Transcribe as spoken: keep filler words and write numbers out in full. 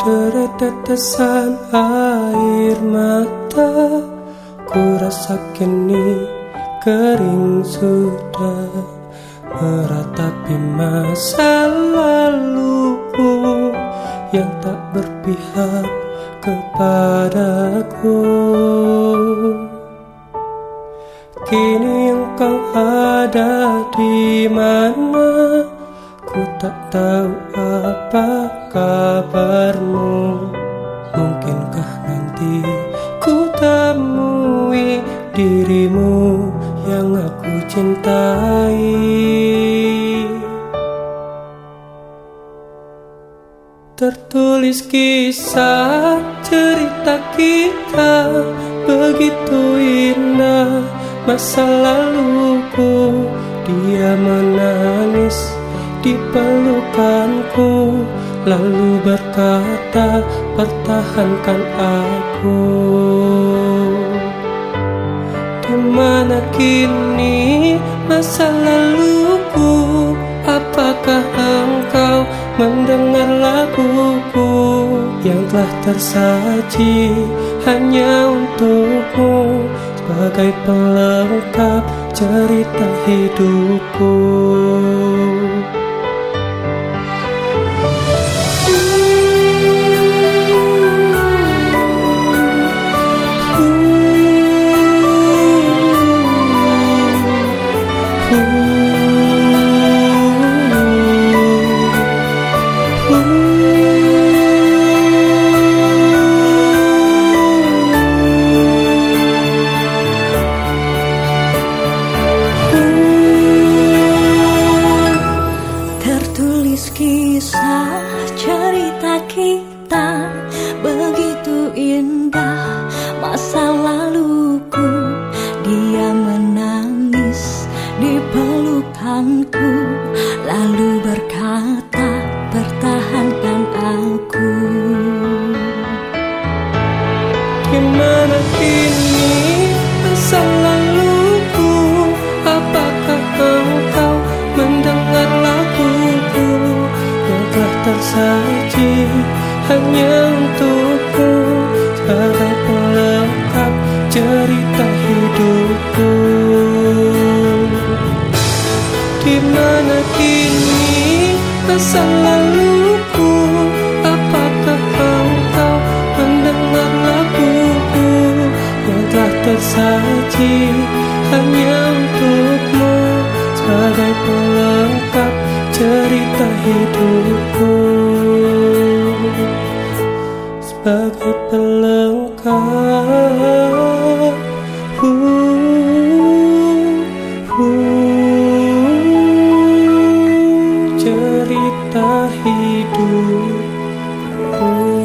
Deret tetesan air mata, ku rasa kini kering sudah, meratapi masa laluku yang tak berpihak kepadaku. Kini engkau ada di mana, ku tak tahu apa kabarmu. Mungkinkah nanti ku temui dirimu yang aku cintai. Tertulis kisah cerita kita begitu indah, masa laluku. Dia menangis di pelukanku, lalu berkata, pertahankan aku. Di mana kini masa laluku? Apakah engkau mendengar laguku yang telah tersaji hanya untukmu, sebagai pelengkap cerita hidupku. Kisah cerita kita begitu indah, masa laluku. Dia menangis di pelukanku, lalu berkata, pertahankan aku. Di mana kini masa laluku? Apakah engkau mendengar laguku yang telah tersaji hanya untukmu, sebagai pelengkap cerita hidupku. Di mana kini masa laluku? Apakah engkau mendengar laguku yang telah tersaji hanya untukmu, sebagai pelengkap cerita hidupku, sebagai pelengkap uh, uh, cerita hidupku.